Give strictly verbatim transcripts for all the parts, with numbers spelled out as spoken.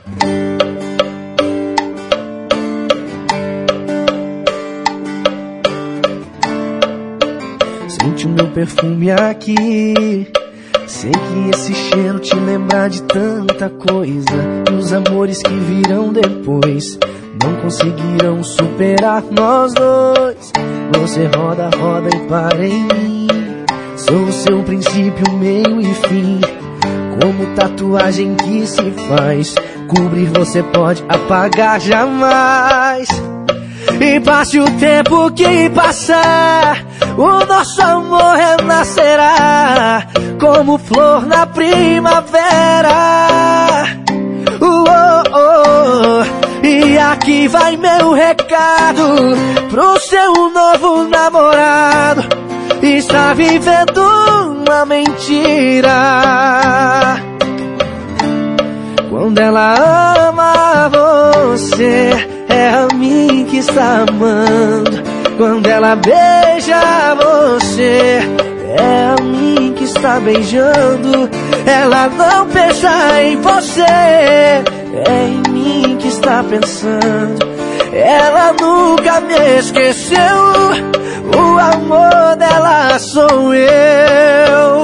Sente o meu perfume aqui. Sei que esse cheiro te lembra de tanta coisa. E os amores que virão depois não conseguirão superar nós dois. Você roda, roda e para em mim. Sou o seu princípio, meio e fim. Como tatuagem que se faz. Cobrir você pode apagar jamais. E passe o tempo que passar, o nosso amor renascerá como flor na primavera. uh, oh, oh. E aqui vai meu recado pro seu novo namorado. Está vivendo uma mentira. Quando ela ama você, é a mim que está amando. Quando ela beija você, é a mim que está beijando. Ela não pensa em você, é em mim que está pensando. Ela nunca me esqueceu, o amor dela sou eu.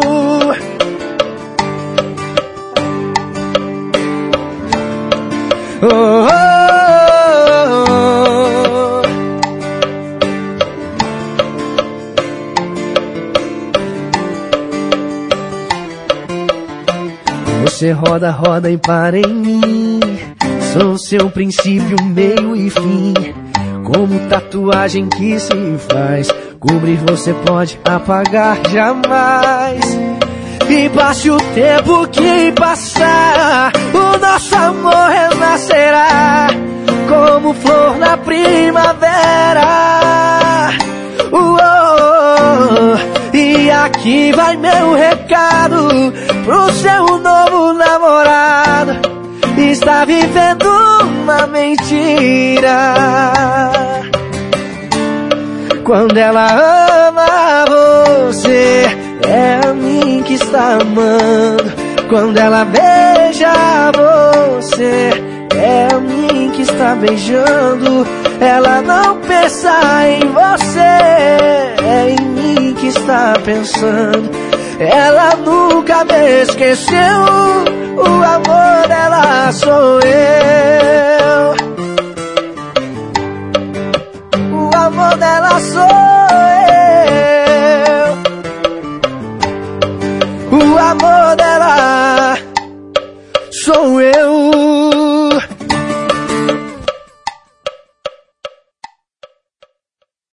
Oh, oh, oh. Você roda, roda e para em mim. Sou seu princípio, meio e fim. Como tatuagem que se faz. Cobrir você pode apagar jamais. E passe o tempo que passar, o nosso amor renascerá como flor na primavera. uh, oh, oh. E aqui vai meu recado pro seu novo namorado. Está vivendo uma mentira. Quando ela ama você, é a mim que está amando. Quando ela beija você, é a mim que está beijando. Ela não pensa em você, é em mim que está pensando. Ela nunca me esqueceu, o amor dela sou eu. O amor dela sou eu. O amor dela sou eu.